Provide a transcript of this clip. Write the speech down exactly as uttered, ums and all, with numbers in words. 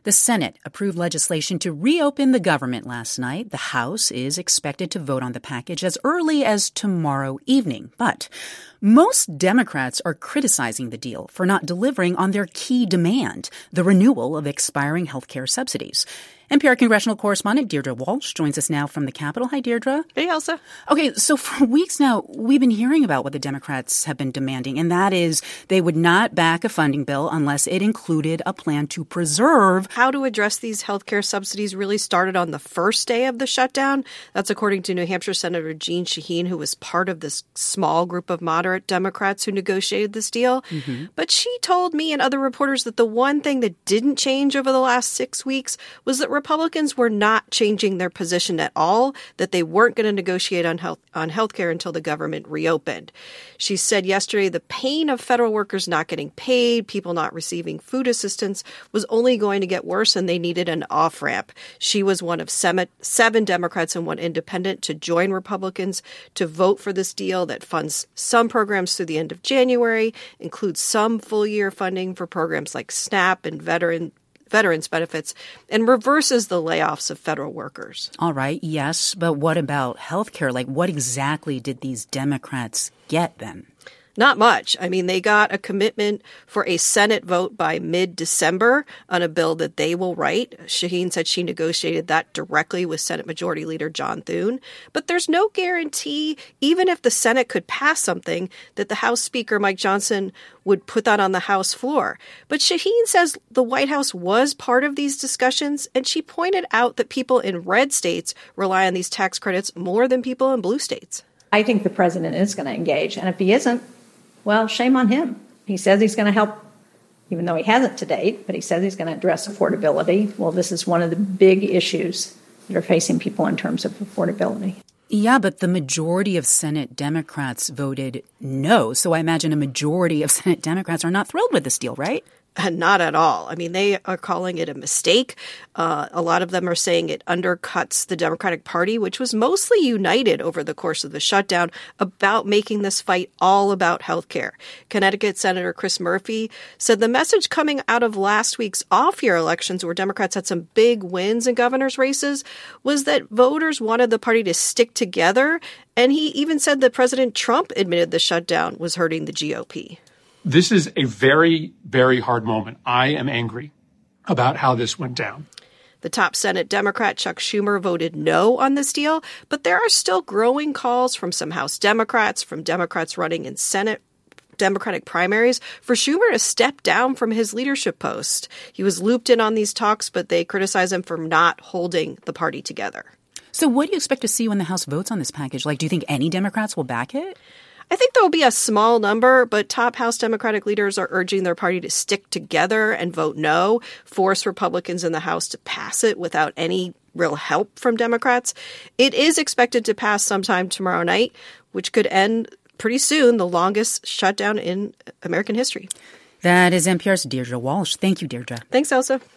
The Senate approved legislation to reopen the government last night. The House is expected to vote on the package as early as tomorrow evening. But most Democrats are criticizing the deal for not delivering on their key demand, the renewal of expiring health care subsidies. N P R congressional correspondent Deirdre Walsh joins us now from the Capitol. Hi, Deirdre. Hey, Elsa. Okay, so for weeks now, we've been hearing about what the Democrats have been demanding, and that is they would not back a funding bill unless it included a plan to preserve. How to address these health care subsidies really started on the first day of the shutdown. That's according to New Hampshire Senator Jeanne Shaheen, who was part of this small group of moderate Democrats who negotiated this deal. Mm-hmm. But she told me and other reporters that the one thing that didn't change over the last six weeks was that Republicans were not changing their position at all, that they weren't going to negotiate on health on healthcare until the government reopened. She said yesterday the pain of federal workers not getting paid, people not receiving food assistance, was only going to get worse, and they needed an off-ramp. She was one of seven Democrats and one independent to join Republicans to vote for this deal that funds some programs through the end of January, includes some full-year funding for programs like SNAP and veteran veterans benefits, and reverses the layoffs of federal workers. All right, yes, but what about health care? Like, what exactly did these Democrats get then? Not much. I mean, they got a commitment for a Senate vote by mid-December on a bill that they will write. Shaheen said she negotiated that directly with Senate Majority Leader John Thune. But there's no guarantee, even if the Senate could pass something, that the House Speaker, Mike Johnson, would put that on the House floor. But Shaheen says the White House was part of these discussions, and she pointed out that people in red states rely on these tax credits more than people in blue states. I think the president is going to engage, and if he isn't, well, shame on him. He says he's going to help, even though he hasn't to date, but he says he's going to address affordability. Well, this is one of the big issues that are facing people in terms of affordability. Yeah, but the majority of Senate Democrats voted no. So I imagine a majority of Senate Democrats are not thrilled with this deal, right? Not at all. I mean, they are calling it a mistake. Uh, a lot of them are saying it undercuts the Democratic Party, which was mostly united over the course of the shutdown about making this fight all about health care. Connecticut Senator Chris Murphy said the message coming out of last week's off-year elections, where Democrats had some big wins in governor's races, was that voters wanted the party to stick together. And he even said that President Trump admitted the shutdown was hurting the G O P. This is a very, very hard moment. I am angry about how this went down. The top Senate Democrat, Chuck Schumer, voted no on this deal, but there are still growing calls from some House Democrats, from Democrats running in Senate Democratic primaries, for Schumer to step down from his leadership post. He was looped in on these talks, but they criticize him for not holding the party together. So what do you expect to see when the House votes on this package? Like, do you think any Democrats will back it? I think there will be a small number, but top House Democratic leaders are urging their party to stick together and vote no, force Republicans in the House to pass it without any real help from Democrats. It is expected to pass sometime tomorrow night, which could end pretty soon the longest shutdown in American history. That is N P R's Deirdre Walsh. Thank you, Deirdre. Thanks, Elsa.